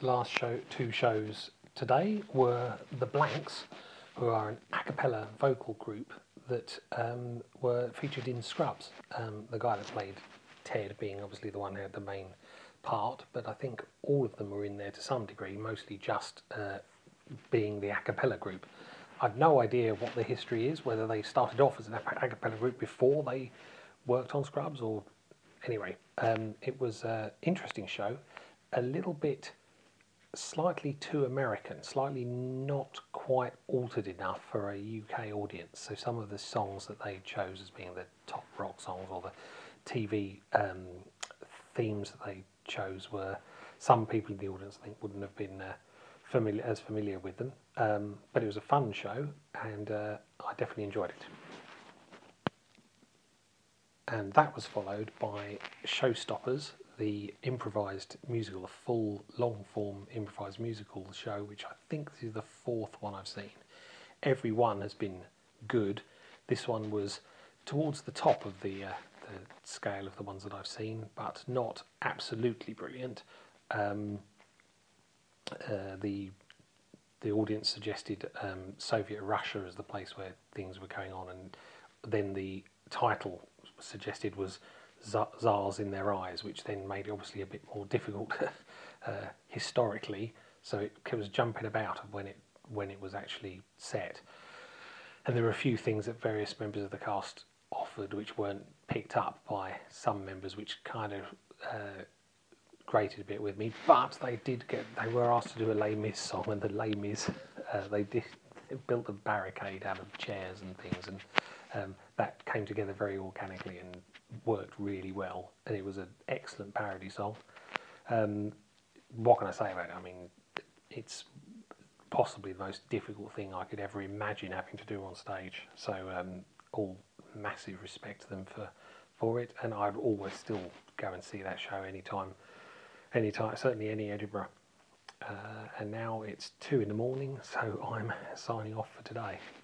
two shows today were The Blanks, who are an a cappella vocal group that were featured in Scrubs. The guy that played Ted being obviously the one who had the main part, but I think all of them were in there to some degree, mostly just being the a cappella group. I've no idea what the history is, whether they started off as an a cappella group before they worked on Scrubs, or anyway, it was an interesting show, a little bit slightly too American, slightly not quite altered enough for a UK audience. So some of the songs that they chose as being the top rock songs, or the TV themes that they chose, were some people in the audience I think wouldn't have been familiar with them. But it was a fun show, and I definitely enjoyed it. And that was followed by Showstoppers, the improvised musical, a full long-form improvised musical show, which I think this is the fourth one I've seen. Every one has been good. This one was towards the top of the scale of the ones that I've seen, but not absolutely brilliant. The audience suggested Soviet Russia as the place where things were going on, and then the title suggested was Tsars in Their Eyes, which then made it obviously a bit more difficult historically, so it was jumping about when it was actually set. And there were a few things that various members of the cast offered which weren't picked up by some members, which kind of grated a bit with me. But they were asked to do a Les Mis song, and the Les Mis they built a barricade out of chairs and things, and that came together very organically and worked really well, and it was an excellent parody song. What can I say about it? I mean, it's possibly the most difficult thing I could ever imagine having to do on stage, so all massive respect to them for it, and I'd always still go and see that show anytime, certainly any Edinburgh. And now it's 2 in the morning, so I'm signing off for today.